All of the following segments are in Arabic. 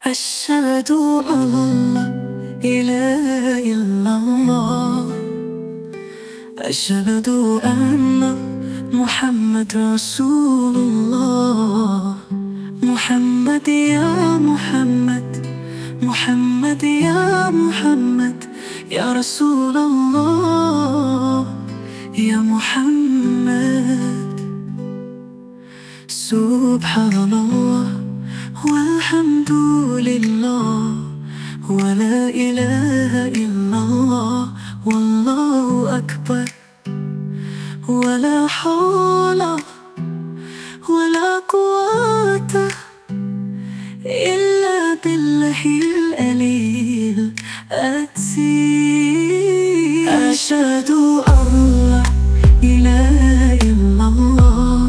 أشهد أن لا إله إلا الله. أشهد أن محمد رسول الله. محمد يا محمد، محمد يا محمد، يا رسول الله يا محمد. سبحان الله والحمد لله ولا إله إلا الله والله أكبر، ولا حول ولا قوة إلا بالله العلي العظيم. أشهد أن لا إله إلا الله،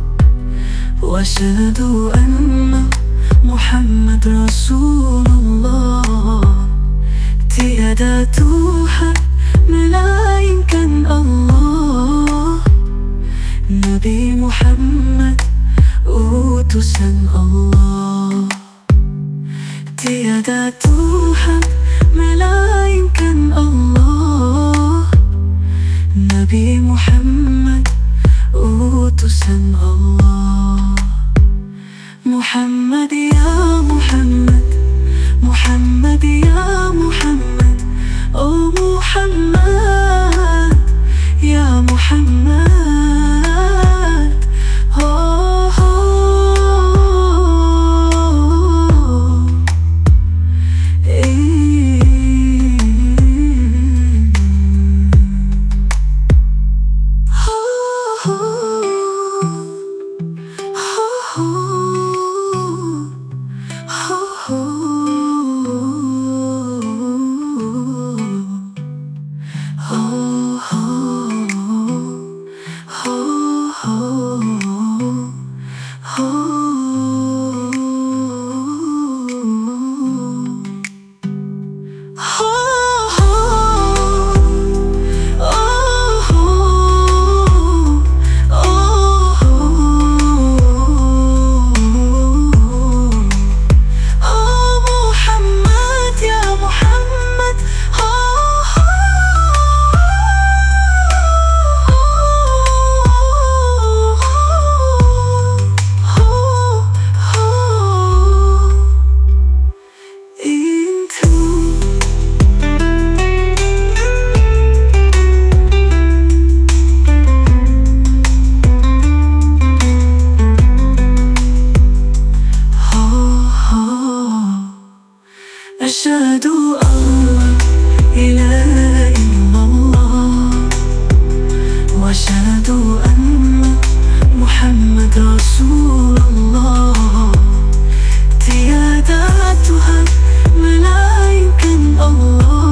وأشهد أن محمد رسول الله. Tiada Tuhan melainkan Allah, Nabi Muhammad utusan Allah. Tiada Tuhan melainkan Allah, Nabi Muhammad utusan Allah. Muhammad ya Muhammad, Muhammad ya Muhammad, oh Muhammad ya Muhammad, oh, oh, أشهد أن لا إله إلا الله، وأشهد أن محمد رسول الله. Tiada Tuhan melainkan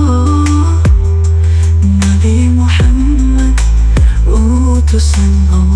Allah, Nabi Muhammad utusan Allah.